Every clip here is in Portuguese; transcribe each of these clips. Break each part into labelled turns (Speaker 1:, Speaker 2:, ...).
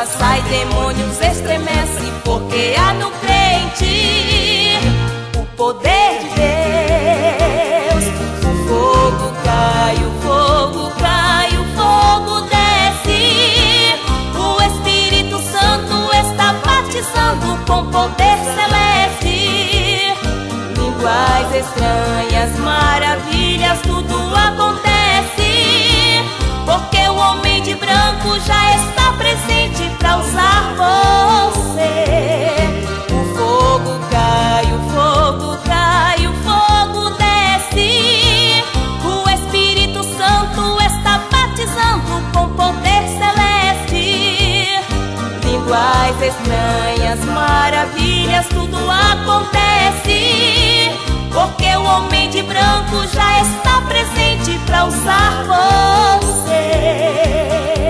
Speaker 1: casa sai, demônios estremece, porque há no crente o poder de Deus. O fogo cai, o fogo cai, o fogo desce. O Espírito Santo está batizando com poder celeste. Línguas estranhas, maravilhas, tudo acontece, porque o homem de branco já está presente para usar você. O fogo cai, o fogo cai, o fogo desce. O Espírito Santo está batizando com poder celeste. Línguas estranhas, maravilhas, tudo acontece, porque o homem de branco já está presente para usar você.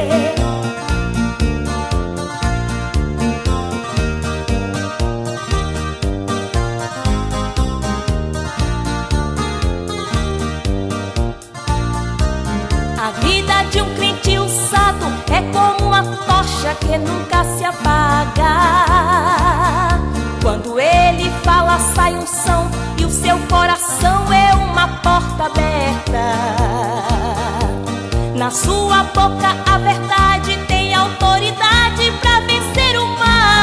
Speaker 1: A vida de um crente usado é como uma tocha que nunca se apaga. Quando ele fala, sai um som, e o seu coração é uma porta aberta. Na sua boca a verdade tem autoridade para vencer o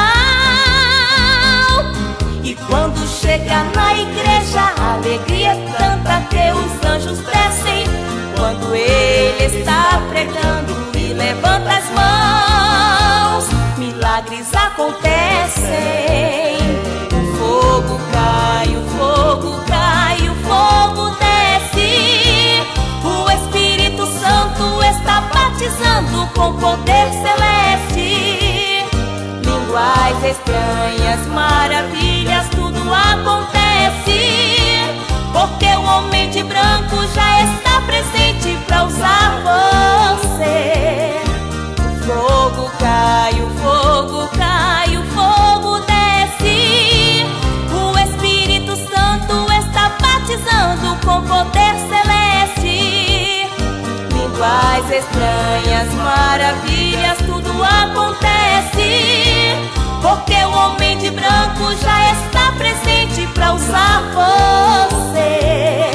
Speaker 1: mal. E quando chega na igreja, a alegria é tanta que os anjos descem quando ele está pregando e levanta as mãos. Milagres acontecem. O fogo cai, o fogo cai, o fogo desce. O Espírito Santo está batizando com poder celeste. Línguas estranhas, maravilhas, tudo acontece, porque o homem de branco já está presente para usar você. O fogo cai, o fogo cai, o fogo desce. O Espírito Santo está batizando com poder celeste. Línguas estranhas, maravilhas, tudo acontece, porque o homem de branco já está presente para usar você.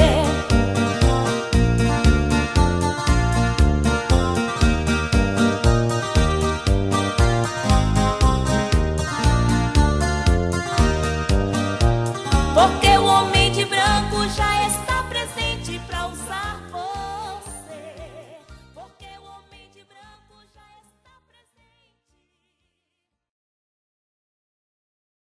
Speaker 1: Porque